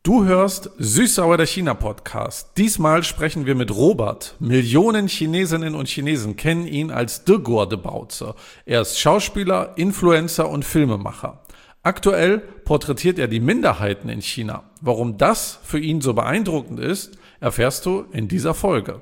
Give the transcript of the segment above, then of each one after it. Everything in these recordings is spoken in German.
Du hörst Süß-Sauer der China-Podcast. Diesmal sprechen wir mit Robert. Millionen Chinesinnen und Chinesen kennen ihn als De Gorde Bautze. Er ist Schauspieler, Influencer und Filmemacher. Aktuell porträtiert er die Minderheiten in China. Warum das für ihn so beeindruckend ist, erfährst du in dieser Folge.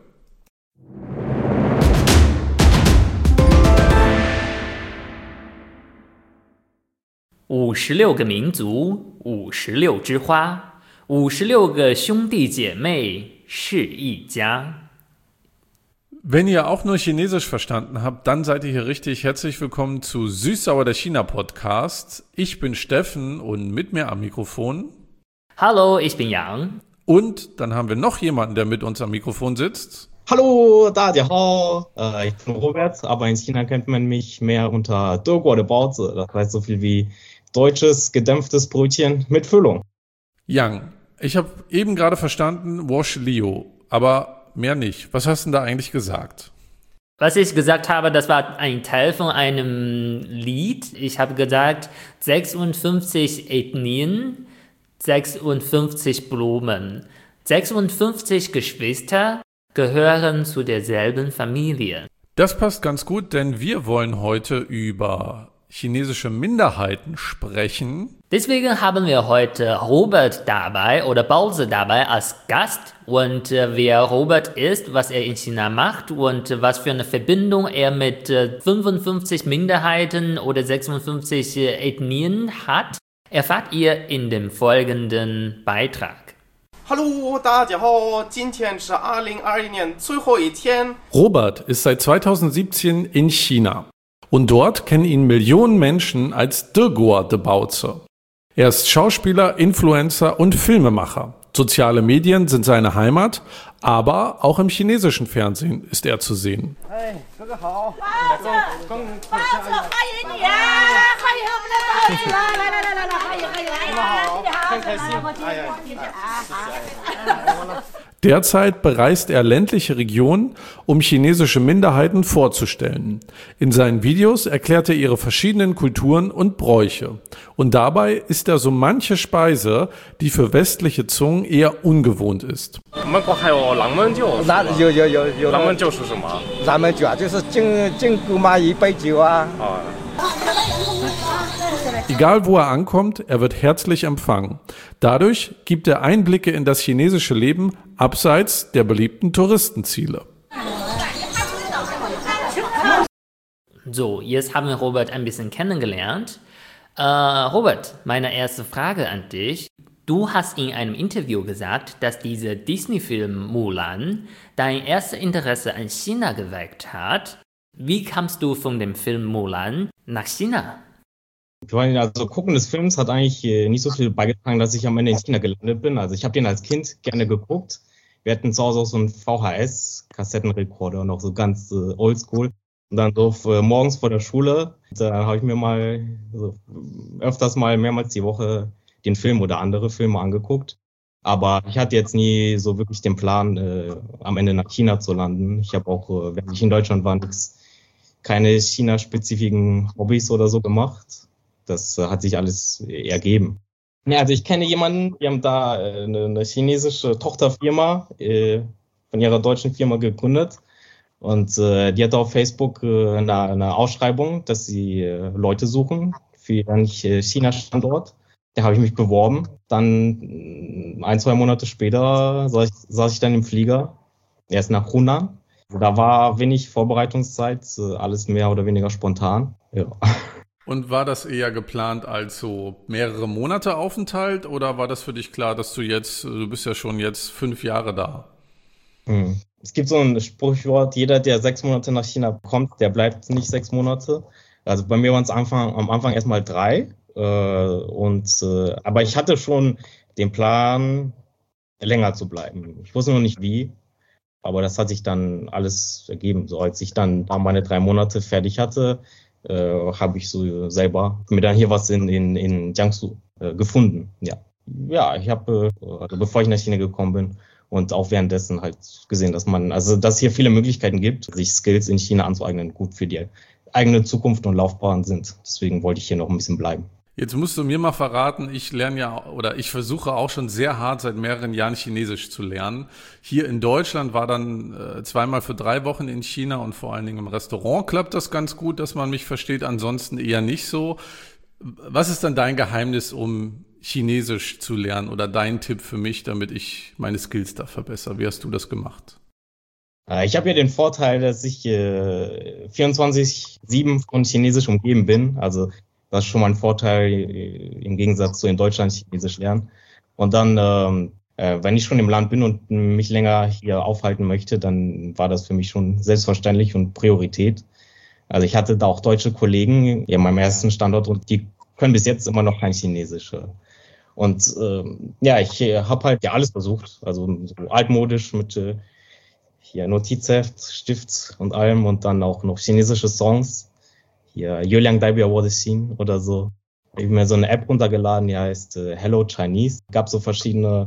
»56个民族，56枝花，56个兄弟姐妹是一家。« Wenn ihr auch nur Chinesisch verstanden habt, dann seid ihr hier richtig. Herzlich willkommen zu Süß-Sauer der China-Podcast. Ich bin Steffen und mit mir am Mikrofon. Hallo, ich bin Yang. Und dann haben wir noch jemanden, der mit uns am Mikrofon sitzt. Hallo, 大家好. Ich bin Robert, aber in China kennt man mich mehr unter De Gorde Bautze. Das heißt so viel wie deutsches, gedämpftes Brötchen mit Füllung. Yang, ich habe eben gerade verstanden, Wash Liu, aber mehr nicht. Was hast du denn da eigentlich gesagt? Was ich gesagt habe, das war ein Teil von einem Lied. Ich habe gesagt, 56 Ethnien, 56 Blumen, 56 Geschwister gehören zu derselben Familie. Das passt ganz gut, denn wir wollen heute über chinesische Minderheiten sprechen. Deswegen haben wir heute Robert dabei oder Bautze dabei als Gast. Und wer Robert ist, was er in China macht und was für eine Verbindung er mit 55 Minderheiten oder 56 Ethnien hat, erfahrt ihr in dem folgenden Beitrag. Hallo, 大家好，今天是2021年最后一天。 Robert ist seit 2017 in China. Und dort kennen ihn Millionen Menschen als De Gorde Bautze. Er ist Schauspieler, Influencer und Filmemacher. Soziale Medien sind seine Heimat, aber auch im chinesischen Fernsehen ist er zu sehen. Hey, 哥哥好。 欢迎你啊！欢迎我们的包子！来，欢迎！ 你们好，很开心。哎呀， Derzeit bereist er ländliche Regionen, um chinesische Minderheiten vorzustellen. In seinen Videos erklärt er ihre verschiedenen Kulturen und Bräuche. Und dabei isst er so manche Speise, die für westliche Zungen eher ungewohnt ist. 我们国还有狼焖酒。 有狼焖酒是什么？ 咱们酒啊，就是敬姑妈一杯酒啊。 Egal wo er ankommt, er wird herzlich empfangen. Dadurch gibt er Einblicke in das chinesische Leben abseits der beliebten Touristenziele. So, jetzt haben wir Robert ein bisschen kennengelernt. Robert, meine erste Frage an dich. Du hast in einem Interview gesagt, dass dieser Disney-Film Mulan dein erstes Interesse an China geweckt hat. Wie kamst du von dem Film Mulan nach China? Also Gucken des Films hat eigentlich nicht so viel beigetragen, dass ich am Ende in China gelandet bin. Also ich habe den als Kind gerne geguckt. Wir hatten zu Hause auch so einen VHS-Kassettenrekorder, noch so ganz oldschool. Und dann so morgens vor der Schule, da habe ich mir mal so öfters mal mehrmals die Woche den Film oder andere Filme angeguckt. Aber ich hatte jetzt nie so wirklich den Plan, am Ende nach China zu landen. Ich habe auch, während ich in Deutschland war, keine China-spezifischen Hobbys oder so gemacht. Das hat sich alles ergeben. Ja, also ich kenne jemanden, die haben da eine chinesische Tochterfirma von ihrer deutschen Firma gegründet. Und die hatte auf Facebook eine Ausschreibung, dass sie Leute suchen für ihren China-Standort. Da habe ich mich beworben. Dann 1-2 Monate später saß ich dann im Flieger, erst nach Hunan. Da war wenig Vorbereitungszeit, alles mehr oder weniger spontan. Ja. Und war das eher geplant als so mehrere Monate Aufenthalt oder war das für dich klar, dass du bist ja schon jetzt 5 Jahre da? Es gibt so ein Sprichwort, jeder, der 6 Monate nach China kommt, der bleibt nicht 6 Monate. Also bei mir waren es am Anfang erstmal 3. Aber ich hatte schon den Plan, länger zu bleiben. Ich wusste noch nicht wie, aber das hat sich dann alles ergeben. So als ich dann meine 3 Monate fertig hatte, habe ich so selber mir dann hier was in Jiangsu gefunden. Ja, ich habe, also bevor ich nach China gekommen bin und auch währenddessen halt gesehen, dass es hier viele Möglichkeiten gibt, sich Skills in China anzueignen, gut für die eigene Zukunft und Laufbahn sind. Deswegen wollte ich hier noch ein bisschen bleiben. Jetzt musst du mir mal verraten, ich lerne ja oder ich versuche auch schon sehr hart seit mehreren Jahren Chinesisch zu lernen. Hier in Deutschland war dann zweimal für 3 Wochen in China und vor allen Dingen im Restaurant klappt das ganz gut, dass man mich versteht, ansonsten eher nicht so. Was ist dann dein Geheimnis, um Chinesisch zu lernen oder dein Tipp für mich, damit ich meine Skills da verbessere? Wie hast du das gemacht? Ich habe ja den Vorteil, dass ich 24/7 von Chinesisch umgeben bin. Also das ist schon mal ein Vorteil im Gegensatz zu in Deutschland Chinesisch lernen. Und dann, wenn ich schon im Land bin und mich länger hier aufhalten möchte, dann war das für mich schon selbstverständlich und Priorität. Also ich hatte da auch deutsche Kollegen in meinem ersten Standort und die können bis jetzt immer noch kein Chinesisch. Und ich habe halt ja alles versucht, also so altmodisch mit hier Notizheft, Stift und allem und dann auch noch chinesische Songs. Hier Yuliang Daibiao Wo De Xin oder so. Ich habe mir so eine App runtergeladen, die heißt Hello Chinese. Gab so verschiedene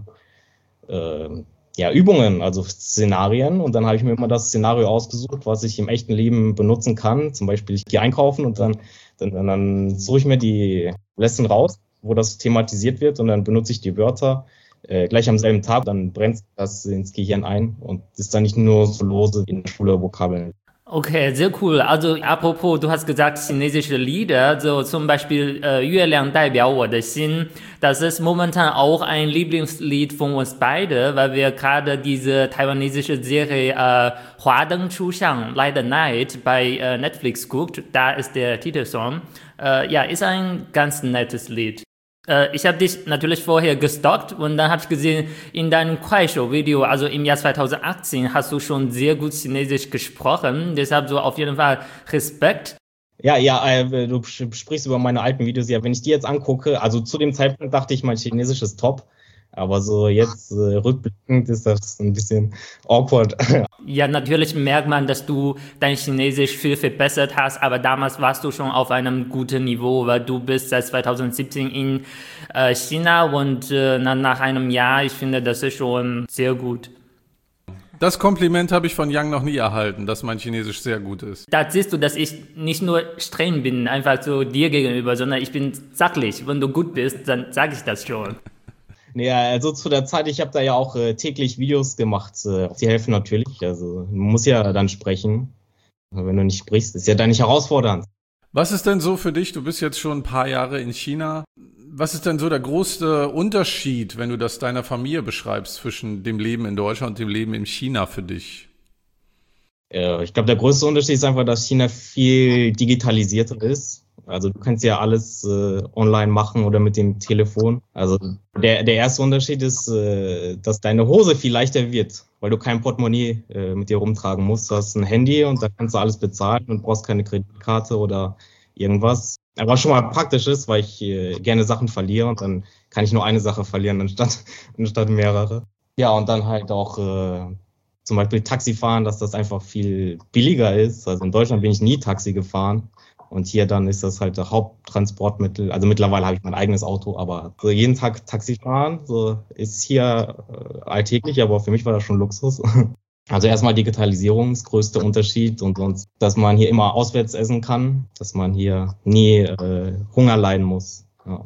Übungen, also Szenarien. Und dann habe ich mir immer das Szenario ausgesucht, was ich im echten Leben benutzen kann. Zum Beispiel, ich gehe einkaufen und dann suche ich mir die Lesson raus, wo das thematisiert wird und dann benutze ich die Wörter gleich am selben Tag. Dann brennt das ins Gehirn ein und ist dann nicht nur so lose in der Schule Vokabeln. Okay, sehr cool. Also apropos, du hast gesagt chinesische Lieder, so zum Beispiel Yue Liang Daibiao Wo De Xin. Das ist momentan auch ein Lieblingslied von uns beide, weil wir gerade diese taiwanesische Serie Hua Deng Chu Xiang Light the Night bei Netflix guckt. Da ist der Titelsong. Ist ein ganz nettes Lied. Ich habe dich natürlich vorher gestalkt und dann habe ich gesehen, in deinem Kuaishou-Video, also im Jahr 2018, hast du schon sehr gut Chinesisch gesprochen. Deshalb so auf jeden Fall Respekt. Du sprichst über meine alten Videos. Ja, wenn ich die jetzt angucke, also zu dem Zeitpunkt dachte ich, mein Chinesisch ist top. Aber so jetzt rückblickend ist das ein bisschen awkward. Ja, natürlich merkt man, dass du dein Chinesisch viel verbessert hast, aber damals warst du schon auf einem guten Niveau, weil du bist seit 2017 in China und nach einem Jahr, ich finde, das ist schon sehr gut. Das Kompliment habe ich von Yang noch nie erhalten, dass mein Chinesisch sehr gut ist. Da siehst du, dass ich nicht nur streng bin, einfach so dir gegenüber, sondern ich bin sachlich. Wenn du gut bist, dann sage ich das schon. Ja, also zu der Zeit, ich habe da ja auch täglich Videos gemacht. Die helfen natürlich. Also man muss ja dann sprechen. Aber wenn du nicht sprichst, ist ja dann nicht herausfordernd. Was ist denn so für dich? Du bist jetzt schon ein paar Jahre in China. Was ist denn so der größte Unterschied, wenn du das deiner Familie beschreibst, zwischen dem Leben in Deutschland und dem Leben in China für dich? Ich glaube, der größte Unterschied ist einfach, dass China viel digitalisierter ist. Also du kannst ja alles online machen oder mit dem Telefon. Also der erste Unterschied ist, dass deine Hose viel leichter wird, weil du kein Portemonnaie mit dir rumtragen musst. Du hast ein Handy und da kannst du alles bezahlen und brauchst keine Kreditkarte oder irgendwas. Aber schon mal praktisch ist, weil ich gerne Sachen verliere und dann kann ich nur eine Sache verlieren anstatt mehrere. Ja, und dann halt auch zum Beispiel Taxi fahren, dass das einfach viel billiger ist. Also in Deutschland bin ich nie Taxi gefahren. Und hier dann ist das halt das Haupttransportmittel. Also mittlerweile habe ich mein eigenes Auto, aber so jeden Tag Taxi fahren, so ist hier alltäglich, aber für mich war das schon Luxus. Also erstmal Digitalisierung, das größte Unterschied und sonst, dass man hier immer auswärts essen kann, dass man hier nie Hunger leiden muss. Ja.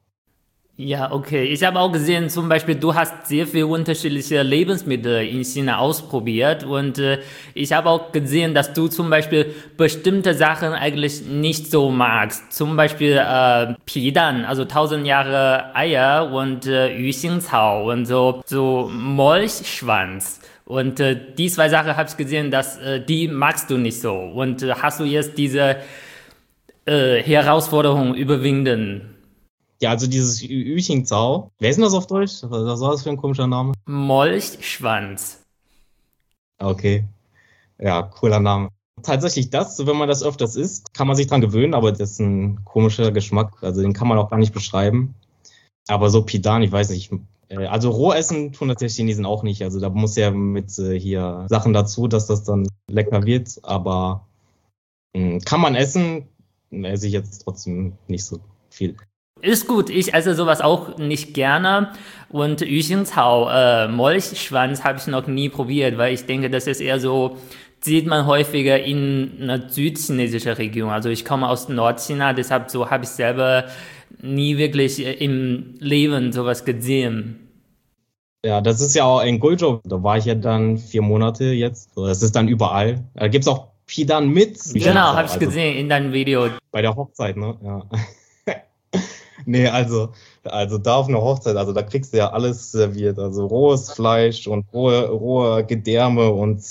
Ja, okay. Ich habe auch gesehen, zum Beispiel, du hast sehr viele unterschiedliche Lebensmittel in China ausprobiert und ich habe auch gesehen, dass du zum Beispiel bestimmte Sachen eigentlich nicht so magst. Zum Beispiel Pidan, also 1000 Jahre Eier und Yuxingcao und so Molchschwanz. Und die 2 Sachen habe ich gesehen, dass die magst du nicht so. Und hast du jetzt diese Herausforderung überwinden? Ja, also dieses Yuxingcao. Wer ist denn das auf Deutsch? Was war das für ein komischer Name? Molchschwanz. Okay. Ja, cooler Name. Tatsächlich wenn man das öfters isst, kann man sich dran gewöhnen, aber das ist ein komischer Geschmack. Also den kann man auch gar nicht beschreiben. Aber so Pidan, ich weiß nicht. Also roh essen tun das die Chinesen auch nicht. Also da muss ja mit hier Sachen dazu, dass das dann lecker wird. Aber kann man essen, esse ich jetzt trotzdem nicht so viel. Ist gut, ich esse sowas auch nicht gerne und Yuxingcao, Molchschwanz habe ich noch nie probiert, weil ich denke, das ist eher so, sieht man häufiger in einer südchinesischen Region. Also ich komme aus Nordchina, deshalb so habe ich selber nie wirklich im Leben sowas gesehen. Ja, das ist ja auch in Guizhou. Da war ich ja dann 4 Monate jetzt. So, das ist dann überall. Da gibt's auch Pidan mit. Genau, habe ich gesehen in deinem Video. Bei der Hochzeit, ne? Ja. Nee, also da auf einer Hochzeit, also da kriegst du ja alles serviert. Also rohes Fleisch und rohe Gedärme und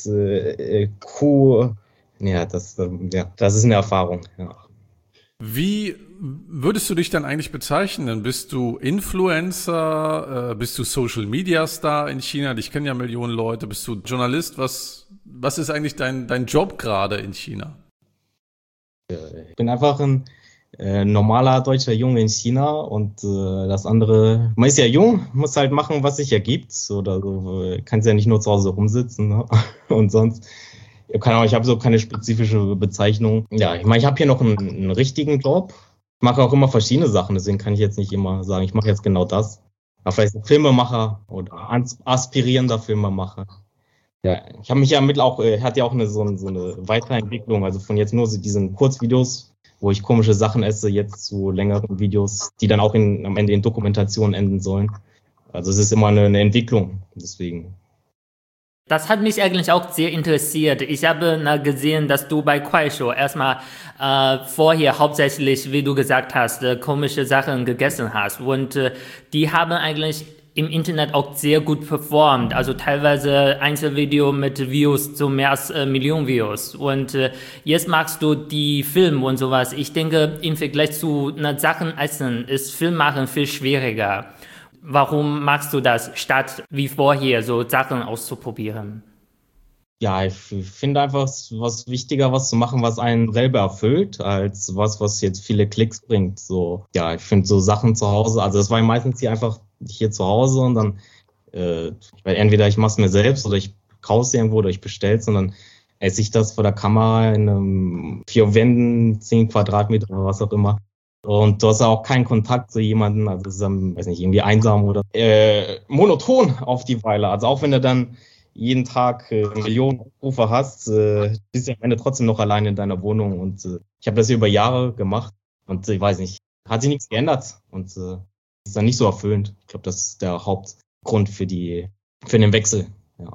Kuh. Ja, das ist eine Erfahrung, ja. Wie würdest du dich dann eigentlich bezeichnen? Bist du Influencer? Bist du Social Media Star in China? Ich kenne ja Millionen Leute. Bist du Journalist? Was ist eigentlich dein Job gerade in China? Ich bin einfach ein normaler deutscher Junge in China und das andere, man ist ja jung, muss halt machen, was sich ergibt. Oder so, kannst ja nicht nur zu Hause rumsitzen, ne? Und sonst. Keine Ahnung, ich habe so keine spezifische Bezeichnung. Ja, ich meine, ich habe hier noch einen richtigen Job. Ich mache auch immer verschiedene Sachen, deswegen kann ich jetzt nicht immer sagen, ich mache jetzt genau das. Aber vielleicht ein Filmemacher oder aspirierender Filmemacher. Ja, ich habe mich ja hatte ja auch so eine Weiterentwicklung, also von jetzt nur so diesen Kurzvideos, wo ich komische Sachen esse, jetzt zu längeren Videos, die dann auch am Ende in Dokumentationen enden sollen. Also es ist immer eine Entwicklung, deswegen. Das hat mich eigentlich auch sehr interessiert. Ich habe gesehen, dass du bei Kuaishou erstmal vorher hauptsächlich, wie du gesagt hast, komische Sachen gegessen hast. Und die haben eigentlich im Internet auch sehr gut performt. Also teilweise Einzelvideo mit Views zu mehr als Millionen Views. Und jetzt machst du die Filme und sowas. Ich denke, im Vergleich zu Sachen essen ist Filmmachen viel schwieriger. Warum machst du das, statt wie vorher so Sachen auszuprobieren? Ja, ich finde einfach was wichtiger, was zu machen, was einen selber erfüllt, als was jetzt viele Klicks bringt. So, ja, ich finde so Sachen zu Hause, also das war meistens hier zu Hause und dann entweder ich mache es mir selbst oder ich kaufe es irgendwo oder ich bestelle es und dann esse ich das vor der Kamera in einem 4 Wänden, 10 Quadratmeter oder was auch immer. Und du hast auch keinen Kontakt zu jemandem, also es ist dann, weiß nicht, irgendwie einsam oder monoton auf die Weile. Also auch wenn du dann jeden Tag Millionen Aufrufe hast, bist du am Ende trotzdem noch allein in deiner Wohnung. Und ich habe das hier über Jahre gemacht und ich weiß nicht, hat sich nichts geändert und ist dann nicht so erfüllend. Ich glaube, das ist der Hauptgrund für den Wechsel. Ja.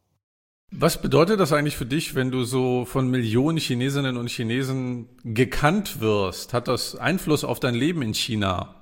Was bedeutet das eigentlich für dich, wenn du so von Millionen Chinesinnen und Chinesen gekannt wirst? Hat das Einfluss auf dein Leben in China?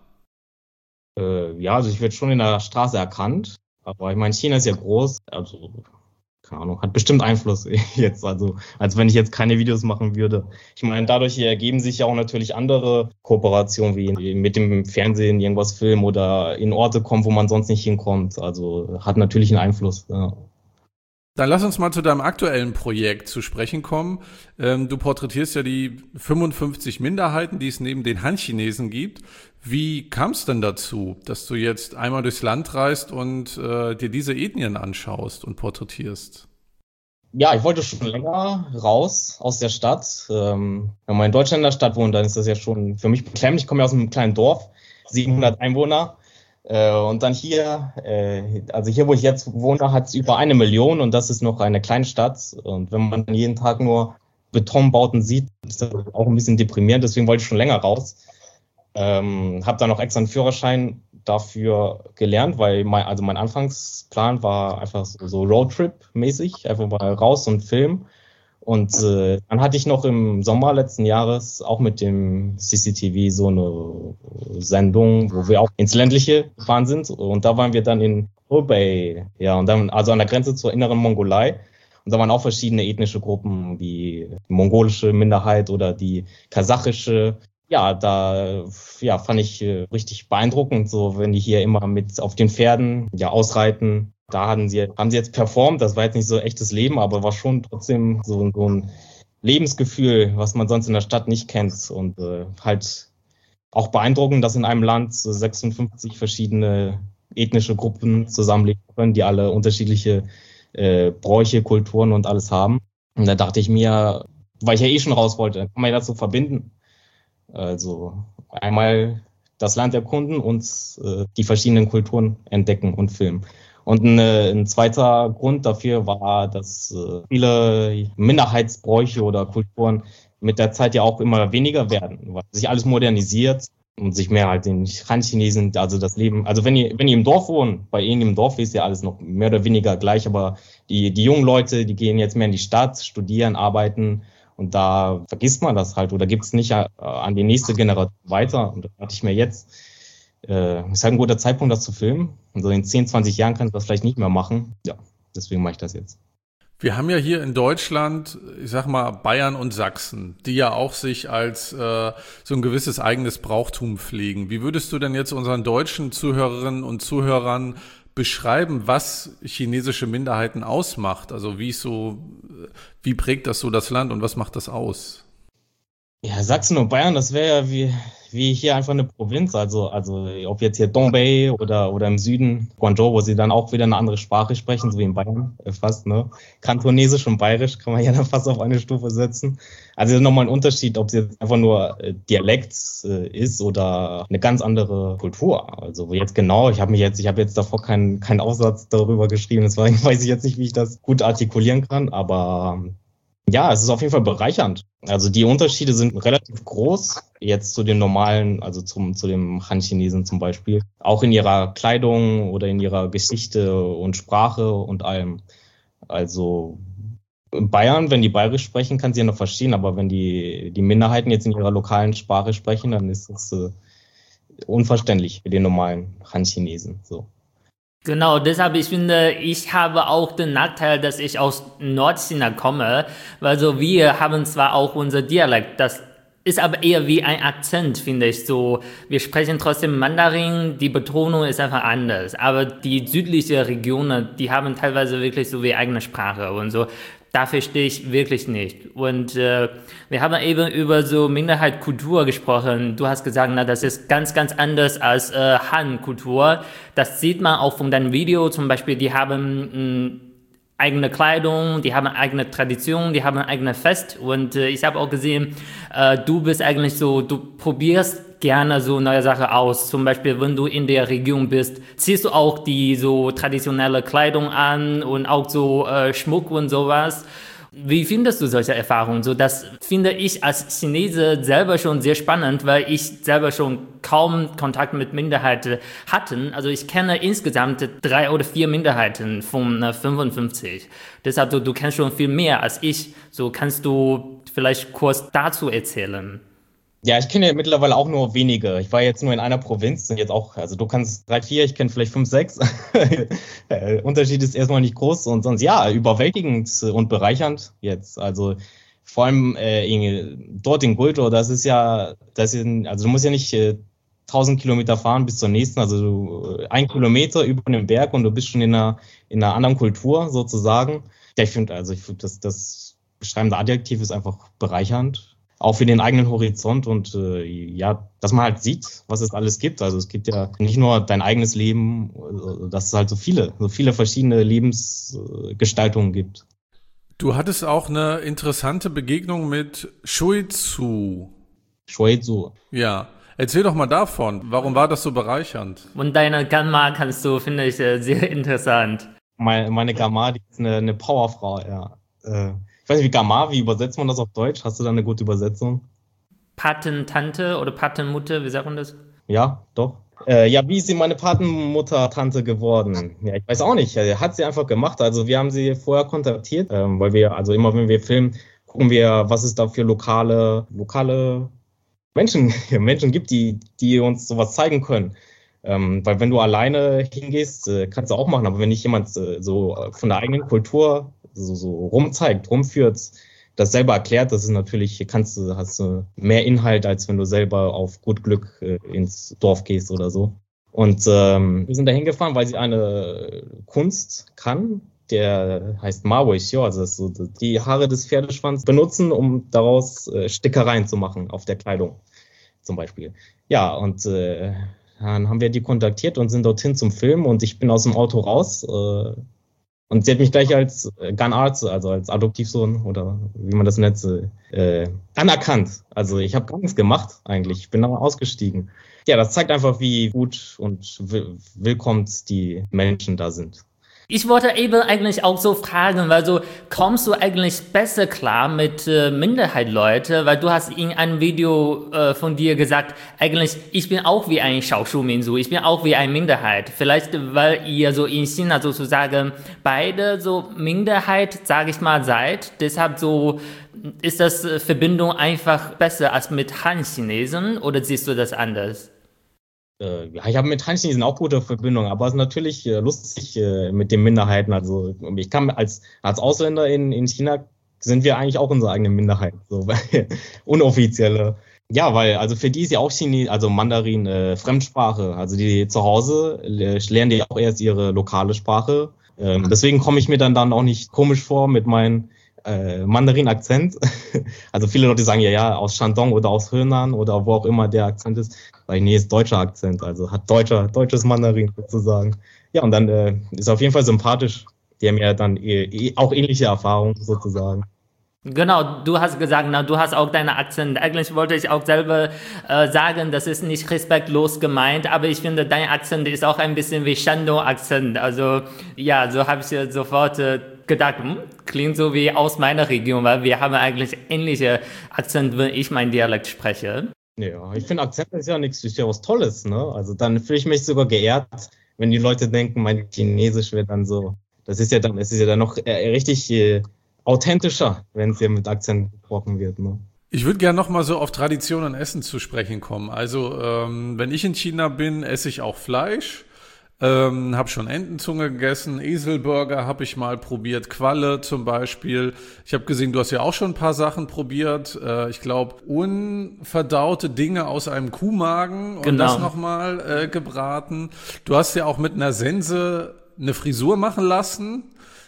Ja, also ich werde schon in der Straße erkannt, aber ich meine, China ist ja groß, also keine Ahnung, hat bestimmt Einfluss jetzt, also als wenn ich jetzt keine Videos machen würde. Ich meine, dadurch ergeben sich ja auch natürlich andere Kooperationen, wie mit dem Fernsehen irgendwas filmen oder in Orte kommen, wo man sonst nicht hinkommt. Also hat natürlich einen Einfluss, ja. Dann lass uns mal zu deinem aktuellen Projekt zu sprechen kommen. Du porträtierst ja die 55 Minderheiten, die es neben den Han-Chinesen gibt. Wie kam es denn dazu, dass du jetzt einmal durchs Land reist und dir diese Ethnien anschaust und porträtierst? Ja, ich wollte schon länger raus aus der Stadt. Wenn man in Deutschland in der Stadt wohnt, dann ist das ja schon für mich beklemmend. Ich komme ja aus einem kleinen Dorf, 700 Einwohner. Und dann hier, also hier, wo ich jetzt wohne, hat es über 1 Million und das ist noch eine Kleinstadt. Und wenn man jeden Tag nur Betonbauten sieht, ist das auch ein bisschen deprimierend. Deswegen wollte ich schon länger raus. Habe dann auch extra einen Führerschein dafür gelernt, weil mein Anfangsplan war einfach so Roadtrip-mäßig, einfach mal raus und filmen. Und dann hatte ich noch im Sommer letzten Jahres auch mit dem CCTV so eine Sendung, wo wir auch ins Ländliche gefahren sind. Und da waren wir dann in Hubei, ja, und dann also an der Grenze zur inneren Mongolei. Und da waren auch verschiedene ethnische Gruppen, wie die mongolische Minderheit oder die kasachische. Ja, da fand ich richtig beeindruckend, so wenn die hier immer mit auf den Pferden ausreiten. Da haben sie jetzt performt, das war jetzt nicht so echtes Leben, aber war schon trotzdem so ein Lebensgefühl, was man sonst in der Stadt nicht kennt. Und halt auch beeindruckend, dass in einem Land 56 verschiedene ethnische Gruppen zusammenleben können, die alle unterschiedliche Bräuche, Kulturen und alles haben. Und da dachte ich mir, weil ich ja schon raus wollte, kann man ja das so verbinden. Also einmal das Land erkunden und die verschiedenen Kulturen entdecken und filmen. Und ein zweiter Grund dafür war, dass viele Minderheitsbräuche oder Kulturen mit der Zeit ja auch immer weniger werden, weil sich alles modernisiert. und sich mehr halt den Han-Chinesen, also das Leben, also wenn ihr im Dorf wohnt, bei ihnen im Dorf ist ja alles noch mehr oder weniger gleich, aber die jungen Leute, die gehen jetzt mehr in die Stadt, studieren, arbeiten und da vergisst man das halt oder gibt es nicht an die nächste Generation weiter und das hatte ich mir jetzt, ist halt ein guter Zeitpunkt, das zu filmen und so in 10, 20 Jahren kannst du das vielleicht nicht mehr machen, ja, deswegen mache ich das jetzt. Wir haben ja hier in Deutschland, ich sag mal, Bayern und Sachsen, die ja auch sich als so ein gewisses eigenes Brauchtum pflegen. Wie würdest du denn jetzt unseren deutschen Zuhörerinnen und Zuhörern beschreiben, was chinesische Minderheiten ausmacht? Also wie prägt das so das Land und was macht das aus? Ja, Sachsen und Bayern, das wäre ja wie hier einfach eine Provinz, also ob jetzt hier Dongbei oder im Süden Guangzhou, wo sie dann auch wieder eine andere Sprache sprechen, so wie in Bayern fast, ne? Kantonesisch und Bayerisch kann man ja dann fast auf eine Stufe setzen. Also nochmal ein Unterschied, ob es jetzt einfach nur Dialekt ist oder eine ganz andere Kultur. Also jetzt genau, ich habe jetzt davor keinen Aufsatz darüber geschrieben, deswegen weiß ich jetzt nicht, wie ich das gut artikulieren kann, aber ja, es ist auf jeden Fall bereichernd. Also die Unterschiede sind relativ groß, jetzt zu den normalen, also zu dem Han-Chinesen zum Beispiel. Auch in ihrer Kleidung oder in ihrer Geschichte und Sprache und allem. Also in Bayern, wenn die Bayerisch sprechen, kann sie ja noch verstehen, aber wenn die Minderheiten jetzt in ihrer lokalen Sprache sprechen, dann ist es unverständlich für den normalen Han-Chinesen, so. Genau, deshalb, ich finde, ich habe auch den Nachteil, dass ich aus Nordchina komme, weil so wir haben zwar auch unser Dialekt, das ist aber eher wie ein Akzent, finde ich so. Wir sprechen trotzdem Mandarin, die Betonung ist einfach anders, aber die südliche Regionen, die haben teilweise wirklich so wie eigene Sprache und so. Da verstehe ich wirklich nicht. Und wir haben eben über so Minderheitskultur gesprochen. Du hast gesagt, na, das ist ganz, ganz anders als Han-Kultur. Das sieht man auch von deinem Video. Zum Beispiel, die haben eigene Kleidung, die haben eigene Tradition, die haben eigene Fest. Und ich habe auch gesehen, du bist eigentlich so, du probierst gerne so neue Sachen aus. Zum Beispiel, wenn du in der Region bist, ziehst du auch die so traditionelle Kleidung an und auch so Schmuck und sowas. Wie findest du solche Erfahrungen? So, das finde ich als Chinese selber schon sehr spannend, weil ich selber schon kaum Kontakt mit Minderheiten hatte. Also ich kenne insgesamt 3 oder 4 Minderheiten von 55. Deshalb, du kennst schon viel mehr als ich. So, kannst du vielleicht kurz dazu erzählen? Ja, ich kenne ja mittlerweile auch nur wenige. Ich war jetzt nur in einer Provinz und jetzt auch, also du kannst 3, 4, ich kenne vielleicht 5, 6. Unterschied ist erstmal nicht groß und sonst ja, überwältigend und bereichernd jetzt. Also vor allem dort in Guizhou, also du musst ja nicht 1000 Kilometer fahren bis zur nächsten, also 1 Kilometer über den Berg und du bist schon in einer anderen Kultur sozusagen. Ja, ich finde, das beschreibende Adjektiv ist einfach bereichernd. Auch für den eigenen Horizont und ja, dass man halt sieht, was es alles gibt. Also es gibt ja nicht nur dein eigenes Leben, dass es halt so viele verschiedene Lebensgestaltungen gibt. Du hattest auch eine interessante Begegnung mit Shuizu. Shuizu. Ja, erzähl doch mal davon. Warum war das so bereichernd? Und deine Gamma finde ich sehr interessant. Meine Gamma, die ist eine Powerfrau, ja. Ich weiß nicht, wie übersetzt man das auf Deutsch? Hast du da eine gute Übersetzung? Patentante oder Patenmutter, wie sagt man das? Ja, doch. Ja, wie ist sie meine Patenmutter-Tante geworden? Ja, ich weiß auch nicht. Hat sie einfach gemacht. Also wir haben sie vorher kontaktiert, weil wir, also immer wenn wir filmen, gucken wir, was es da für lokale Menschen gibt, die uns sowas zeigen können. Weil wenn du alleine hingehst, kannst du auch machen, aber wenn nicht jemand so von der eigenen Kultur so rumführt, das selber erklärt, das ist natürlich, hast du mehr Inhalt, als wenn du selber auf gut Glück ins Dorf gehst oder so. Und wir sind da hingefahren, weil sie eine Kunst kann, der heißt Mawei Xiao, also das so die Haare des Pferdeschwanz benutzen, um daraus Stickereien zu machen auf der Kleidung zum Beispiel. Ja, und dann haben wir die kontaktiert und sind dorthin zum Filmen und ich bin aus dem Auto raus und sie hat mich gleich als Ganarzt, also als Adoptivsohn oder wie man das nennt, anerkannt. Also ich habe gar nichts gemacht eigentlich, ich bin aber ausgestiegen. Ja, das zeigt einfach, wie gut und willkommen die Menschen da sind. Ich wollte eben eigentlich auch so fragen, weil so kommst du eigentlich besser klar mit Minderheitsleuten, weil du hast in einem Video von dir gesagt, eigentlich ich bin auch wie ein Schaoshu-Minzu, ich bin auch wie eine Minderheit. Vielleicht weil ihr so in China sozusagen beide so Minderheit, sage ich mal, seid, deshalb so ist das Verbindung einfach besser als mit Han-Chinesen oder siehst du das anders? Ja, ich habe mit Han-Chinesen auch gute Verbindungen, aber es ist natürlich lustig mit den Minderheiten. Also ich kann als Ausländer in China sind wir eigentlich auch unsere eigene Minderheit, so unoffizielle. Ja, weil also für die ist ja auch also Mandarin Fremdsprache. Also die zu Hause lernen die auch erst ihre lokale Sprache. Deswegen komme ich mir dann auch nicht komisch vor mit meinem Mandarin-Akzent. Also viele Leute sagen ja aus Shandong oder aus Henan oder wo auch immer der Akzent ist. Nee, ist deutscher Akzent, also hat deutsches Mandarin sozusagen. Ja, und dann ist auf jeden Fall sympathisch. Die haben ja dann auch ähnliche Erfahrungen sozusagen. Genau, du hast gesagt, du hast auch deinen Akzent. Eigentlich wollte ich auch selber sagen, das ist nicht respektlos gemeint, aber ich finde, dein Akzent ist auch ein bisschen wie Shandong-Akzent. Also ja, so habe ich ja sofort gedacht, klingt so wie aus meiner Region, weil wir haben eigentlich ähnliche Akzent, wenn ich meinen Dialekt spreche. Ja, ich finde Akzent ist ja nichts, ist ja was Tolles, ne? Also dann fühle ich mich sogar geehrt, wenn die Leute denken, mein Chinesisch wird dann so, das ist ja dann noch richtig authentischer, wenn es hier mit Akzent gesprochen wird, ne? Ich würde gerne noch mal so auf Tradition und Essen zu sprechen kommen. Also wenn ich in China bin, esse ich auch Fleisch. Habe schon Entenzunge gegessen, Eselburger habe ich mal probiert, Qualle zum Beispiel. Ich habe gesehen, du hast ja auch schon ein paar Sachen probiert. Ich glaube, unverdaute Dinge aus einem Kuhmagen und das nochmal gebraten. Du hast ja auch mit einer Sense eine Frisur machen lassen.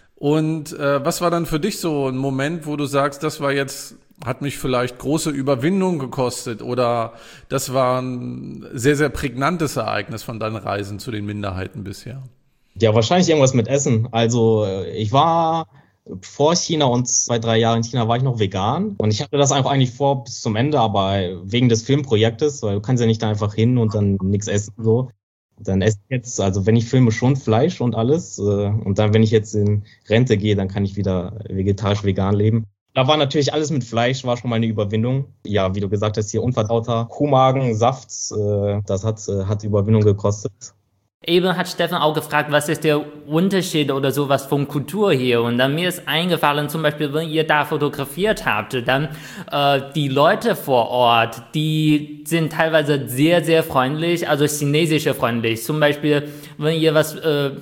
Und was war dann für dich so ein Moment, wo du sagst, das war jetzt, hat mich vielleicht große Überwindung gekostet oder das war ein sehr, sehr prägnantes Ereignis von deinen Reisen zu den Minderheiten bisher? Ja, wahrscheinlich irgendwas mit Essen. Also ich war vor China und 2-3 Jahre in China war ich noch vegan und ich hatte das einfach eigentlich vor bis zum Ende, aber wegen des Filmprojektes, weil du kannst ja nicht da einfach hin und dann nichts essen so. Dann esse ich jetzt, also wenn ich filme, schon Fleisch und alles und dann, wenn ich jetzt in Rente gehe, dann kann ich wieder vegetarisch-vegan leben. Da war natürlich alles mit Fleisch, war schon mal eine Überwindung. Ja, wie du gesagt hast, hier unverdauter Kuhmagen, Saft, das hat Überwindung gekostet. Eben hat Stefan auch gefragt, was ist der Unterschied oder sowas von Kultur hier? Und dann mir ist eingefallen, zum Beispiel, wenn ihr da fotografiert habt, dann die Leute vor Ort, die sind teilweise sehr, sehr freundlich, also chinesische freundlich. Zum Beispiel, wenn ihr was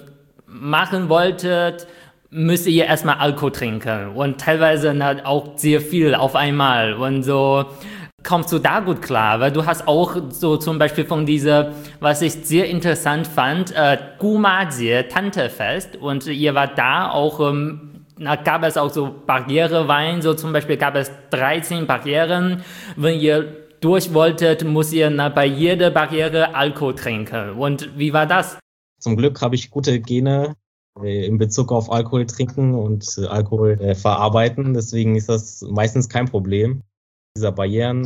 machen wolltet, müsst ihr erstmal Alkohol trinken und teilweise auch sehr viel auf einmal und so. Kommst du da gut klar? Weil du hast auch so zum Beispiel von dieser, was ich sehr interessant fand, Guma-Jie, Tantefest und ihr wart da auch, gab es auch so Barrierewein, so zum Beispiel gab es 13 Barrieren. Wenn ihr durch wolltet, muss ihr bei jeder Barriere Alkohol trinken. Und wie war das? Zum Glück habe ich gute Gene in Bezug auf Alkohol trinken und Alkohol verarbeiten, deswegen ist das meistens kein Problem. Dieser Barrieren,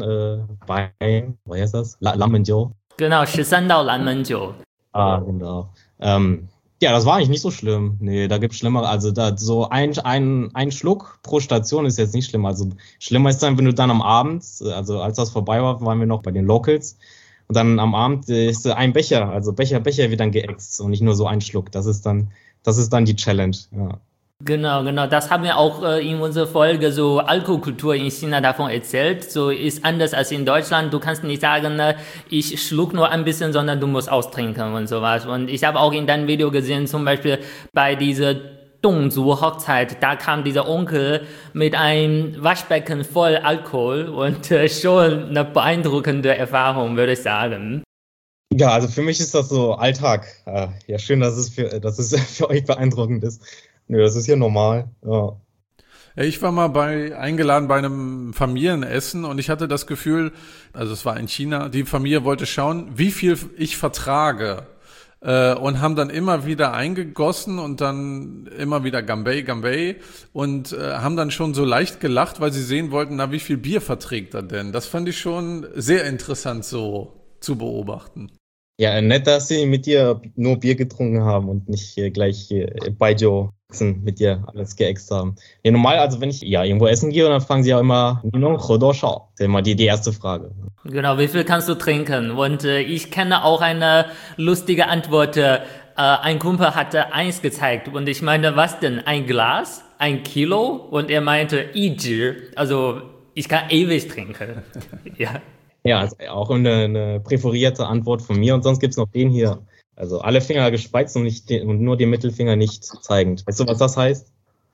wie heißt das? Lanmenjiu. Genau, 13 Dao Lanmenjiu. Ah, genau. Ja, das war eigentlich nicht so schlimm. Nee, da gibt's schlimmer. Also da so ein Schluck pro Station ist jetzt nicht schlimm. Also schlimmer ist dann, wenn du dann am Abend, also als das vorbei war, waren wir noch bei den Locals. Und dann am Abend ist ein Becher, also Becher wird dann geäxt und nicht nur so ein Schluck. Das ist dann die Challenge, ja. Genau, das haben wir auch in unserer Folge so Alkoholkultur in China davon erzählt. So ist anders als in Deutschland. Du kannst nicht sagen, ich schluck nur ein bisschen, sondern du musst austrinken und sowas. Und ich habe auch in deinem Video gesehen, zum Beispiel bei dieser Dongzu-Hochzeit, da kam dieser Onkel mit einem Waschbecken voll Alkohol und schon eine beeindruckende Erfahrung, würde ich sagen. Ja, also für mich ist das so Alltag. Ja, schön, dass es für euch beeindruckend ist. Nö, das ist hier normal, ja. Ich war mal eingeladen bei einem Familienessen und ich hatte das Gefühl, also es war in China, die Familie wollte schauen, wie viel ich vertrage und haben dann immer wieder eingegossen und dann immer wieder Ganbei und haben dann schon so leicht gelacht, weil sie sehen wollten, wie viel Bier verträgt er denn? Das fand ich schon sehr interessant so zu beobachten. Ja, nett, dass sie mit dir nur Bier getrunken haben und nicht gleich Baijiu mit dir alles geäxt haben. Ja, normal, also wenn ich irgendwo essen gehe, dann fragen sie ja immer, das ist immer die erste Frage. Genau, wie viel kannst du trinken? Und ich kenne auch eine lustige Antwort. Ein Kumpel hatte 1 gezeigt und ich meine, was denn? Ein Glas? 1 Kilo? Und er meinte, also ich kann ewig trinken. Ja. Ja, also auch eine präferierte Antwort von mir. Und sonst gibt's noch den hier. Also alle Finger gespreizt und nur den Mittelfinger nicht zeigend. Weißt du, was das heißt?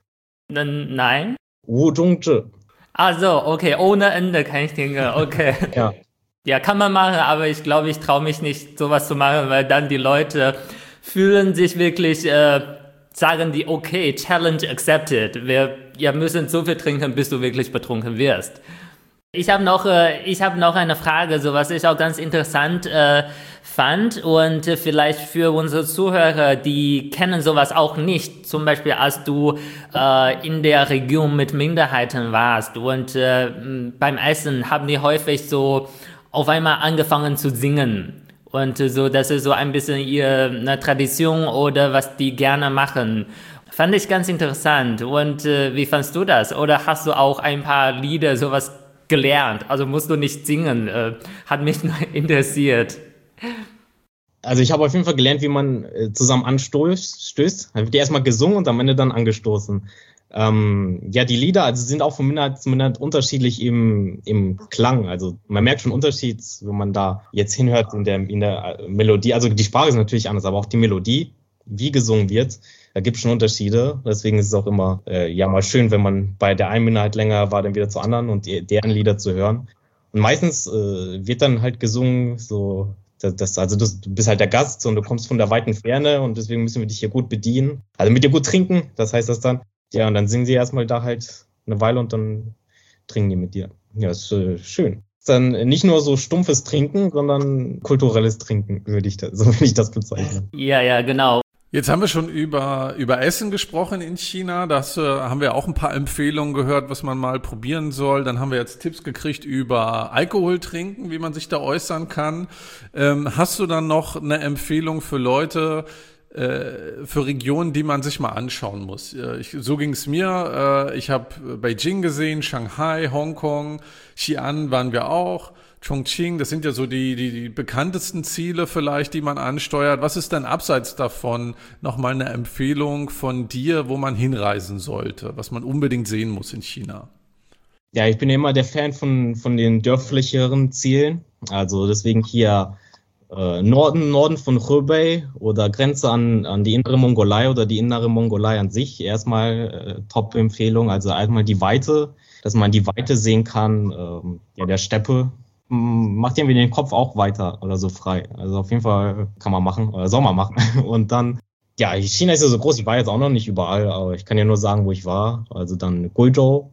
Nein. Wu Zhong Zhi. Ach so, okay, ohne Ende kann ich trinken. Okay. Ja. Ja, kann man machen, aber ich glaube, ich traue mich nicht, sowas zu machen, weil dann die Leute fühlen sich wirklich, sagen die, okay, Challenge accepted. Wir müssen so viel trinken, bis du wirklich betrunken wirst. Ich habe noch eine Frage, so was ich auch ganz interessant fand und vielleicht für unsere Zuhörer, die kennen sowas auch nicht. Zum Beispiel, als du in der Region mit Minderheiten warst und beim Essen haben die häufig so auf einmal angefangen zu singen. Und so, das ist so ein bisschen ihre Tradition oder was die gerne machen. Fand ich ganz interessant. Und wie fandst du das? Oder hast du auch ein paar Lieder, sowas gelernt? Also musst du nicht singen. Hat mich nur interessiert. Also ich habe auf jeden Fall gelernt, wie man zusammen anstößt. Habe die erstmal gesungen und am Ende dann angestoßen. Die Lieder, also sind auch von Minderheit zu Minderheit unterschiedlich im Klang. Also man merkt schon Unterschied, wenn man da jetzt hinhört in der Melodie. Also die Sprache ist natürlich anders, aber auch die Melodie, wie gesungen wird, da gibt es schon Unterschiede. Deswegen ist es auch immer mal schön, wenn man bei der einen Minderheit länger war, dann wieder zur anderen und deren Lieder zu hören. Und meistens wird dann halt gesungen, so du bist halt der Gast und du kommst von der weiten Ferne und deswegen müssen wir dich hier gut bedienen. Also mit dir gut trinken, das heißt das dann. Ja, und dann singen sie erstmal da halt eine Weile und dann trinken die mit dir. Ja, ist schön. Ist dann nicht nur so stumpfes Trinken, sondern kulturelles Trinken, würde ich das bezeichnen. Ja, genau. Jetzt haben wir schon über Essen gesprochen in China. Das haben wir auch ein paar Empfehlungen gehört, was man mal probieren soll. Dann haben wir jetzt Tipps gekriegt über Alkohol trinken, wie man sich da äußern kann. Hast du dann noch eine Empfehlung für Leute, für Regionen, die man sich mal anschauen muss? So ging es mir. Ich habe Beijing gesehen, Shanghai, Hongkong, Xi'an waren wir auch, Chongqing. Das sind ja so die bekanntesten Ziele vielleicht, die man ansteuert. Was ist denn abseits davon nochmal eine Empfehlung von dir, wo man hinreisen sollte, was man unbedingt sehen muss in China? Ja, ich bin ja immer der Fan von den dörflicheren Zielen. Also deswegen hier Norden von Hebei oder Grenze an die innere Mongolei oder die innere Mongolei an sich. Erstmal Top-Empfehlung, also einmal die Weite, dass man die Weite sehen kann, der Steppe. Macht irgendwie den Kopf auch weiter oder so frei. Also auf jeden Fall kann man machen oder soll man machen. Und dann, ja, China ist ja so groß, ich war jetzt auch noch nicht überall, aber ich kann ja nur sagen, wo ich war. Also dann Guizhou,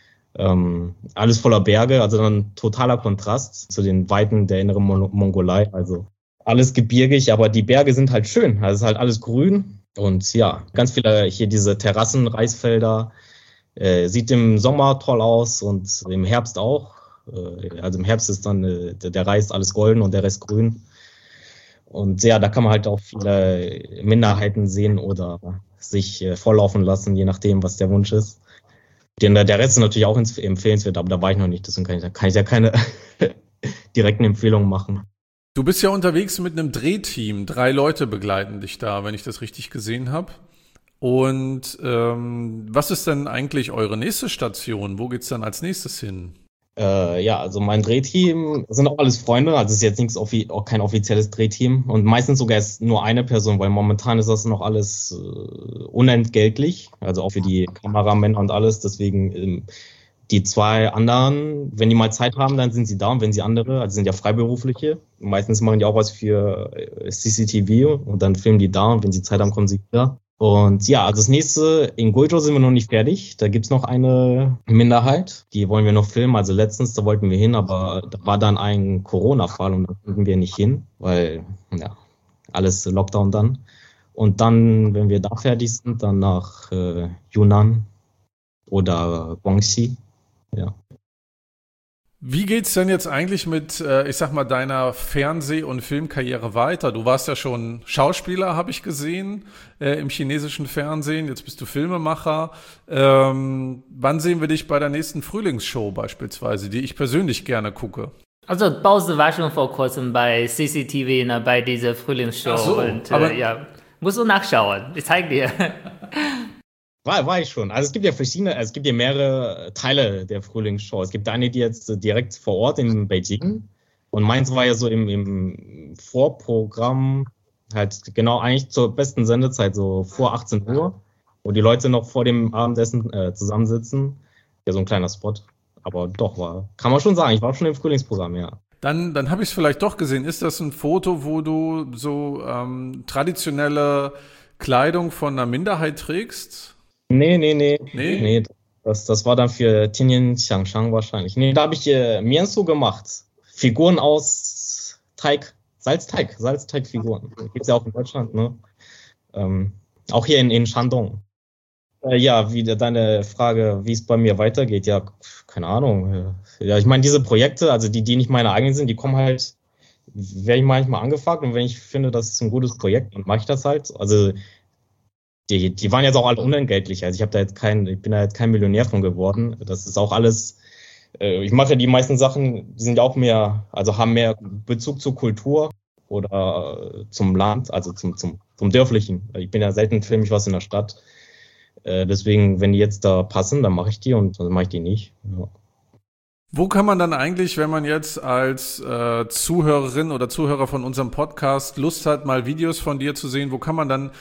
alles voller Berge, also dann totaler Kontrast zu den Weiten der inneren Mongolei. Also alles gebirgig, aber die Berge sind halt schön. Also es ist halt alles grün und ja, ganz viele hier diese Terrassen, Reisfelder. Sieht im Sommer toll aus und im Herbst auch. Also im Herbst ist dann der Reis alles golden und der Rest grün. Und ja, da kann man halt auch viele Minderheiten sehen oder sich volllaufen lassen, je nachdem, was der Wunsch ist. Der Rest ist natürlich auch empfehlenswert, aber da war ich noch nicht, deswegen kann ich ja keine direkten Empfehlungen machen. Du bist ja unterwegs mit einem Drehteam. 3 Leute begleiten dich da, wenn ich das richtig gesehen habe. Und was ist denn eigentlich eure nächste Station? Wo geht's dann als nächstes hin? Also mein Drehteam sind auch alles Freunde, also es ist jetzt auch kein offizielles Drehteam und meistens sogar ist nur eine Person, weil momentan ist das noch alles unentgeltlich, also auch für die Kameramänner und alles, deswegen die 2 anderen, wenn die mal Zeit haben, dann sind sie da und wenn sie andere, also sind ja Freiberufliche, meistens machen die auch was für CCTV und dann filmen die da und wenn sie Zeit haben, kommen sie wieder. Und ja, also das nächste, in Guizhou sind wir noch nicht fertig. Da gibt's noch eine Minderheit, die wollen wir noch filmen. Also letztens, da wollten wir hin, aber da war dann ein Corona-Fall und da konnten wir nicht hin, weil ja, alles Lockdown dann. Und dann, wenn wir da fertig sind, dann nach Yunnan oder Guangxi. Ja. Wie geht's denn jetzt eigentlich mit, ich sag mal, deiner Fernseh- und Filmkarriere weiter? Du warst ja schon Schauspieler, habe ich gesehen, im chinesischen Fernsehen. Jetzt bist du Filmemacher. Wann sehen wir dich bei der nächsten Frühlingsshow beispielsweise, die ich persönlich gerne gucke? Also Bowser war schon vor kurzem bei CCTV, bei dieser Frühlingsshow. Ach so, und aber musst du nachschauen. Ich zeig dir. War ich schon. Also es gibt ja mehrere Teile der Frühlingsshow. Es gibt eine, die jetzt direkt vor Ort in Beijing. Und meins war ja so im Vorprogramm, halt genau eigentlich zur besten Sendezeit, so vor 18 Uhr, wo die Leute noch vor dem Abendessen zusammensitzen. Ja, so ein kleiner Spot. Aber doch, kann man schon sagen, ich war schon im Frühlingsprogramm, ja. Dann habe ich es vielleicht doch gesehen. Ist das ein Foto, wo du so traditionelle Kleidung von einer Minderheit trägst? Nee, das war dann für Tianjin Xiangshan wahrscheinlich. Nee, da habe ich Miansu gemacht. Figuren aus Salzteigfiguren. Gibt's ja auch in Deutschland, ne? Auch hier in Shandong. Ja, deine Frage, wie es bei mir weitergeht, ja, keine Ahnung. Ja, ich meine, diese Projekte, also die nicht meine eigenen sind, die kommen halt, werde ich manchmal angefragt und wenn ich finde, das ist ein gutes Projekt, dann mache ich das halt. Also die waren jetzt auch alle unentgeltlich. Also ich bin da jetzt kein Millionär von geworden. Das ist auch alles, ich mache die meisten Sachen, die sind ja auch mehr, also haben mehr Bezug zur Kultur oder zum Land, also zum Dörflichen. Ich bin ja selten, filme ich was in der Stadt. Deswegen, wenn die jetzt da passen, dann mache ich die und dann mache ich die nicht. Ja. Wo kann man dann eigentlich, wenn man jetzt als Zuhörerin oder Zuhörer von unserem Podcast Lust hat, mal Videos von dir zu sehen, wo kann man dann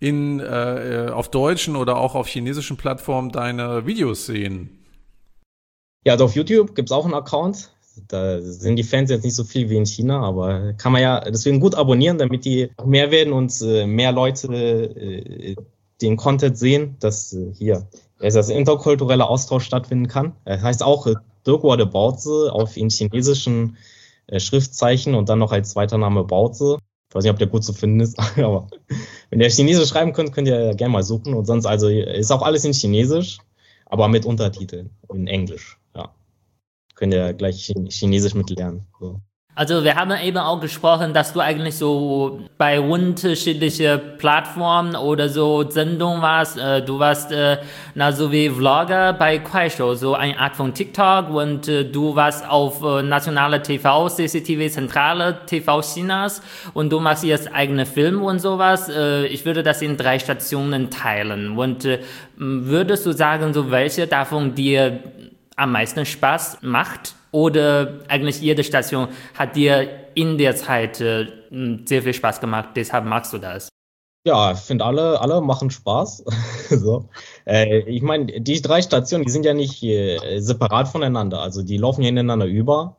auf deutschen oder auch auf chinesischen Plattformen deine Videos sehen? Ja, also auf YouTube gibt's auch einen Account. Da sind die Fans jetzt nicht so viel wie in China, aber kann man ja deswegen gut abonnieren, damit die mehr werden und mehr Leute den Content sehen, dass hier das interkultureller Austausch stattfinden kann. Das heißt auch Dirkworde Baozi in chinesischen Schriftzeichen und dann noch als zweiter Name Baozi. Ich weiß nicht, ob der gut zu finden ist, aber wenn ihr Chinesisch schreiben könnt ihr gerne mal suchen. Und sonst also ist auch alles in Chinesisch, aber mit Untertiteln in Englisch. Ja, könnt ihr gleich Chinesisch mitlernen. So. Also wir haben eben auch gesprochen, dass du eigentlich so bei unterschiedlichen Plattformen oder so Sendungen warst. Du warst so wie Vlogger bei Kuaishou, so eine Art von TikTok und du warst auf nationale TV, CCTV, zentrale TV Chinas und du machst jetzt eigene Filme und sowas. Ich würde das in 3 Stationen teilen. Und würdest du sagen, so welche davon dir am meisten Spaß macht? Oder eigentlich jede Station hat dir in der Zeit sehr viel Spaß gemacht, deshalb magst du das? Ja, ich finde alle machen Spaß. So. Ich meine, die 3 Stationen, die sind ja nicht separat voneinander, also die laufen ja ineinander über.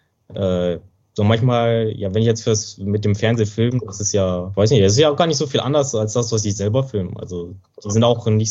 So manchmal, ja, wenn ich jetzt mit dem Fernsehfilm, das ist ja, weiß nicht, das ist ja auch gar nicht so viel anders als das, was ich selber filme. Also die sind auch nicht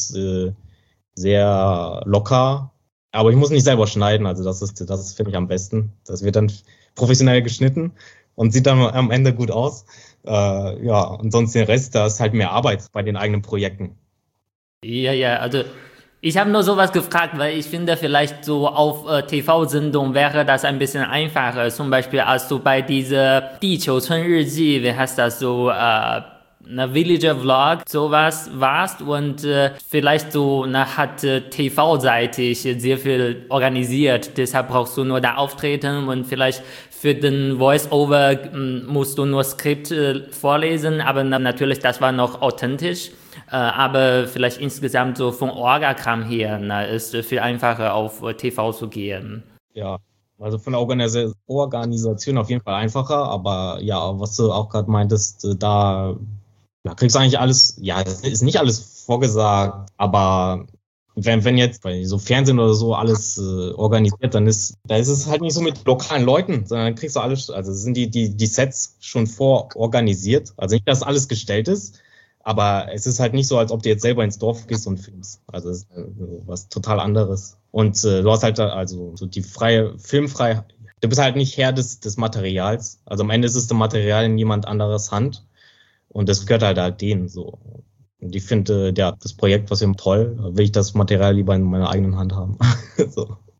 sehr locker. Aber ich muss nicht selber schneiden, also das finde ich am besten. Das wird dann professionell geschnitten und sieht dann am Ende gut aus. Ja, und sonst den Rest, da ist halt mehr Arbeit bei den eigenen Projekten. Ja, also ich habe nur sowas gefragt, weil ich finde, vielleicht so auf TV-Sendung wäre das ein bisschen einfacher. Zum Beispiel, als du bei dieser Die Qiuchun Riji, wie heißt das so, eine Villager-Vlog, sowas warst und vielleicht so hat TV-seitig sehr viel organisiert, deshalb brauchst du nur da auftreten und vielleicht für den Voice-Over musst du nur Skript vorlesen, aber natürlich, das war noch authentisch, aber vielleicht insgesamt so vom Orga-Kram her ist es viel einfacher auf TV zu gehen. Ja. Also von der Organisation auf jeden Fall einfacher, aber ja, was du auch gerade meintest, da kriegst du eigentlich alles, ja, es ist nicht alles vorgesagt, aber wenn jetzt bei so Fernsehen oder so alles organisiert, da ist es halt nicht so mit lokalen Leuten, sondern dann kriegst du alles, also sind die Sets schon vororganisiert, also nicht, dass alles gestellt ist, aber es ist halt nicht so, als ob du jetzt selber ins Dorf gehst und filmst, also es ist was total anderes und du hast halt also so die Filmfreiheit, du bist halt nicht Herr des Materials, also am Ende ist es das Material in jemand anderes Hand. Und das gehört halt denen so. Und ich finde, das Projekt, was eben toll, will ich das Material lieber in meiner eigenen Hand haben. So.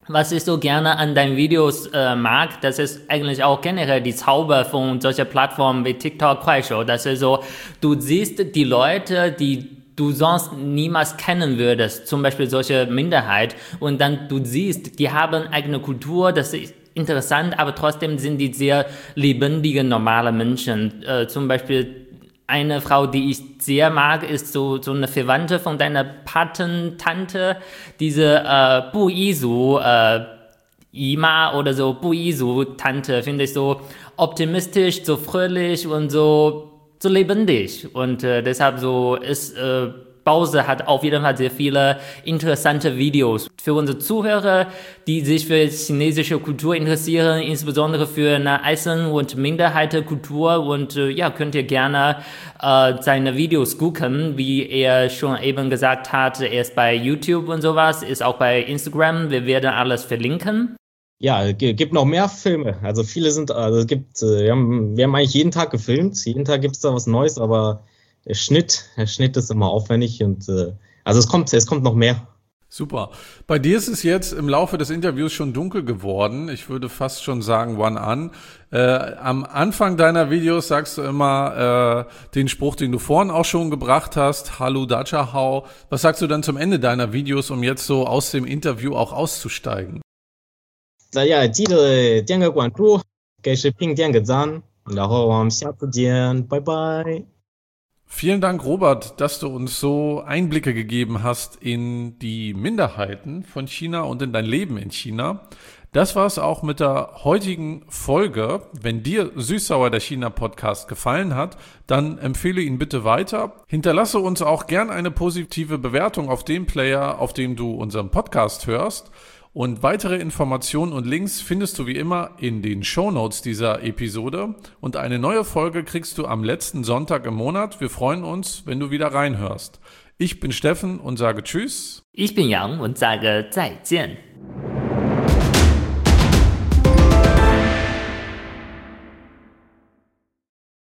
was ich so gerne an deinen Videos mag, das ist eigentlich auch generell die Zauber von solchen Plattformen wie TikTok, Kuaishou. Das ist so, du siehst die Leute, die du sonst niemals kennen würdest, zum Beispiel solche Minderheit, und dann du siehst, die haben eigene Kultur, das ist interessant, aber trotzdem sind die sehr lebendige, normale Menschen. Zum Beispiel eine Frau, die ich sehr mag, ist so eine Verwandte von deiner Patentante, diese Bu Yisu, Ima oder so, Bu Yisu Tante, finde ich so optimistisch, so fröhlich und so lebendig. Und deshalb so ist Bowser hat auf jeden Fall sehr viele interessante Videos für unsere Zuhörer, die sich für chinesische Kultur interessieren, insbesondere für eine Eisen- und Minderheitenkultur. Und ja, könnt ihr gerne seine Videos gucken, wie er schon eben gesagt hat. Er ist bei YouTube und sowas, ist auch bei Instagram. Wir werden alles verlinken. Ja, gibt noch mehr Filme. Also viele sind, also es gibt, wir haben eigentlich jeden Tag gefilmt. Jeden Tag gibt's da was Neues, aber der Schnitt ist immer aufwendig und also es kommt noch mehr. Super. Bei dir ist es jetzt im Laufe des Interviews schon dunkel geworden. Ich würde fast schon sagen, one an. Am Anfang deiner Videos sagst du immer den Spruch, den du vorhin auch schon gebracht hast, Hallo Dachahau. Was sagst du dann zum Ende deiner Videos, um jetzt so aus dem Interview auch auszusteigen? 大家记得点个关注，给视频点个赞，然后我们下次见，拜拜。 Vielen Dank, Robert, dass du uns so Einblicke gegeben hast in die Minderheiten von China und in dein Leben in China. Das war es auch mit der heutigen Folge. Wenn dir Süß-Sauer der China-Podcast gefallen hat, dann empfehle ihn bitte weiter. Hinterlasse uns auch gern eine positive Bewertung auf dem Player, auf dem du unseren Podcast hörst. Und weitere Informationen und Links findest du wie immer in den Shownotes dieser Episode. Und eine neue Folge kriegst du am letzten Sonntag im Monat. Wir freuen uns, wenn du wieder reinhörst. Ich bin Steffen und sage Tschüss. Ich bin Yang und sage 再见.